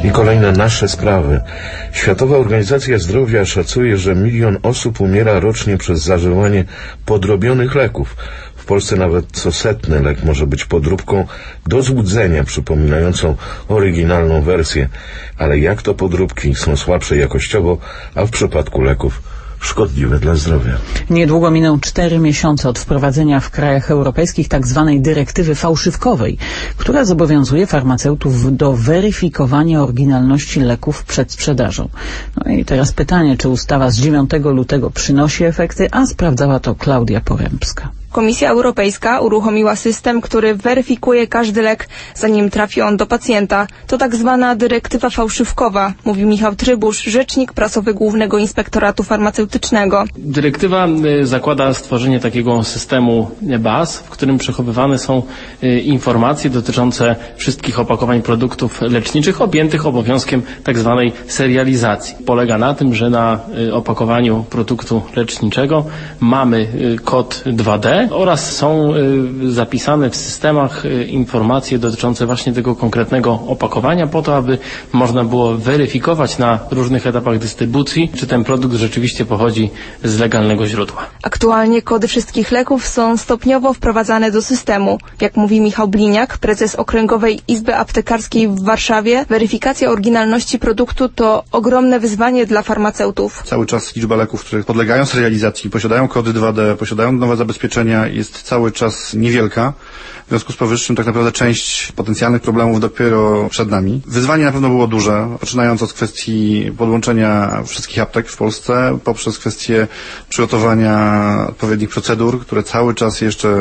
I kolejne nasze sprawy. Światowa Organizacja Zdrowia szacuje, że 1 milion osób umiera rocznie przez zażywanie podrobionych leków. W Polsce nawet co 100. lek może być podróbką do złudzenia, przypominającą oryginalną wersję. Ale jak to podróbki są słabsze jakościowo, a w przypadku leków szkodliwe dla zdrowia. Niedługo miną 4 miesiące od wprowadzenia w krajach europejskich tzw. dyrektywy fałszywkowej, która zobowiązuje farmaceutów do weryfikowania oryginalności leków przed sprzedażą. No i teraz pytanie, czy ustawa z 9 lutego przynosi efekty, a sprawdzała to Klaudia Porębska. Komisja Europejska uruchomiła system, który weryfikuje każdy lek, zanim trafi on do pacjenta. To tak zwana dyrektywa fałszywkowa, mówi Michał Trybusz, rzecznik prasowy Głównego Inspektoratu Farmaceutycznego. Dyrektywa zakłada stworzenie takiego systemu baz, w którym przechowywane są informacje dotyczące wszystkich opakowań produktów leczniczych objętych obowiązkiem tak zwanej serializacji. Polega na tym, że na opakowaniu produktu leczniczego mamy kod 2D, oraz są zapisane w systemach informacje dotyczące właśnie tego konkretnego opakowania po to, aby można było weryfikować na różnych etapach dystrybucji, czy ten produkt rzeczywiście pochodzi z legalnego źródła. Aktualnie kody wszystkich leków są stopniowo wprowadzane do systemu. Jak mówi Michał Bliniak, prezes Okręgowej Izby Aptekarskiej w Warszawie, weryfikacja oryginalności produktu to ogromne wyzwanie dla farmaceutów. Cały czas liczba leków, które podlegają serializacji, posiadają kody 2D, posiadają nowe zabezpieczenia, jest cały czas niewielka. W związku z powyższym tak naprawdę część potencjalnych problemów dopiero przed nami. Wyzwanie na pewno było duże, poczynając od kwestii podłączenia wszystkich aptek w Polsce, poprzez kwestię przygotowania odpowiednich procedur, które cały czas jeszcze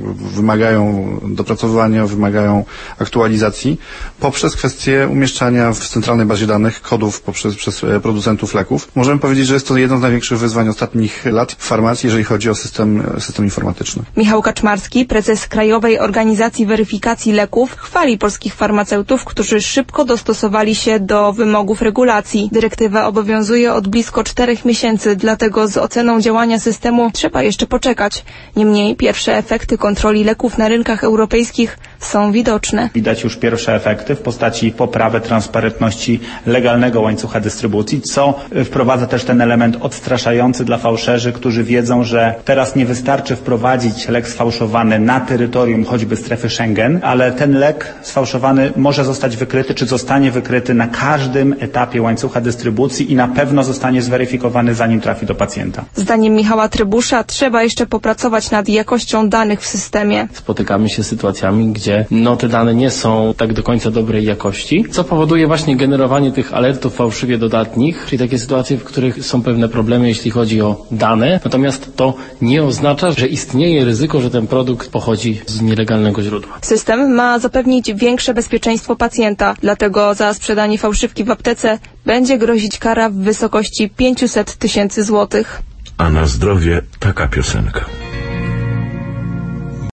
wymagają dopracowywania, wymagają aktualizacji, poprzez kwestię umieszczania w centralnej bazie danych kodów przez producentów leków. Możemy powiedzieć, że jest to jedno z największych wyzwań ostatnich lat w farmacji, jeżeli chodzi o system informatyczny. Michał Kaczmarski, prezes Krajowej Organizacji Weryfikacji Leków, chwali polskich farmaceutów, którzy szybko dostosowali się do wymogów regulacji. Dyrektywa obowiązuje od blisko 4 miesięcy, dlatego z oceną działania systemu trzeba jeszcze poczekać. Niemniej pierwsze efekty kontroli leków na rynkach europejskich są widoczne. Widać już pierwsze efekty w postaci poprawy transparentności legalnego łańcucha dystrybucji, co wprowadza też ten element odstraszający dla fałszerzy, którzy wiedzą, że teraz nie wystarczy wprowadzić lek sfałszowany na terytorium choćby strefy Schengen, ale ten lek sfałszowany może zostać wykryty, czy zostanie wykryty na każdym etapie łańcucha dystrybucji i na pewno zostanie zweryfikowany, zanim trafi do pacjenta. Zdaniem Michała Trybusza trzeba jeszcze popracować nad jakością danych w systemie. Spotykamy się z sytuacjami, gdzie te dane nie są tak do końca dobrej jakości, co powoduje właśnie generowanie tych alertów fałszywie dodatnich, czyli takie sytuacje, w których są pewne problemy, jeśli chodzi o dane, natomiast to nie oznacza, że istnieje ryzyko, że ten produkt pochodzi z nielegalnego źródła. System ma zapewnić większe bezpieczeństwo pacjenta, dlatego za sprzedanie fałszywki w aptece będzie grozić kara w wysokości 500 000 złotych. A na zdrowie taka piosenka.